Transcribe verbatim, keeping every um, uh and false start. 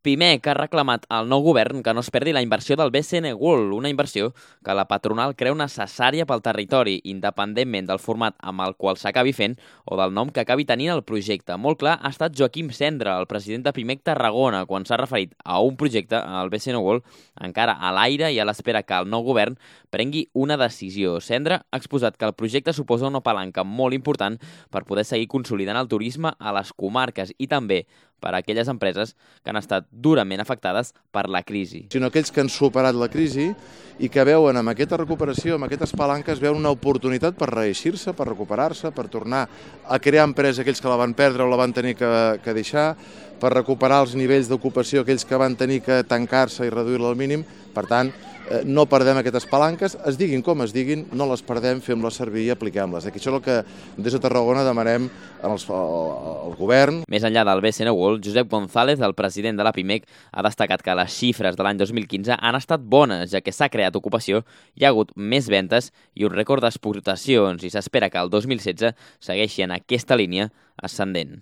Pimec ha reclamat al nou govern que no es perdi la inversió del B C N World, una inversió que la patronal creu necessària pel territori, independentment del format amb el qual s'acabi fent o del nom que acabi tenint el projecte. Molt clar ha estat Joaquim Cendra, el president de Pimec Tarragona, quan s'ha referit a un projecte, al B C N World, encara a l'aire i a l'espera que el nou govern prengui una decisió. Cendra ha exposat que el projecte suposa una palanca molt important per poder seguir consolidant el turisme a les comarques i també per a aquelles empreses que han estat durament afectades per la crisi. Sinó aquells que han superat la crisi i que veuen amb aquesta recuperació, amb aquestes palanques, veuen una oportunitat per reeixir-se, per recuperar-se, per tornar a crear empresa aquells que la van perdre o la van tenir que, que deixar, per recuperar els nivells d'ocupació aquells que van tenir que tancar-se i reduir-la al mínim. Per tant, no perdem aquestes palanques, es diguin com es diguin, no les perdem, fem-les servir i apliquem-les. Aquí això és el que des de Tarragona demanem al, al govern. Més enllà del B C N World, Josep González, el president de la Pimec, ha destacat que les xifres de l'any dos mil quinze han estat bones, ja que s'ha creat ocupació, hi ha hagut més ventes i un rècord d'exportacions i s'espera que el dos mil setze segueixi en aquesta línia ascendent.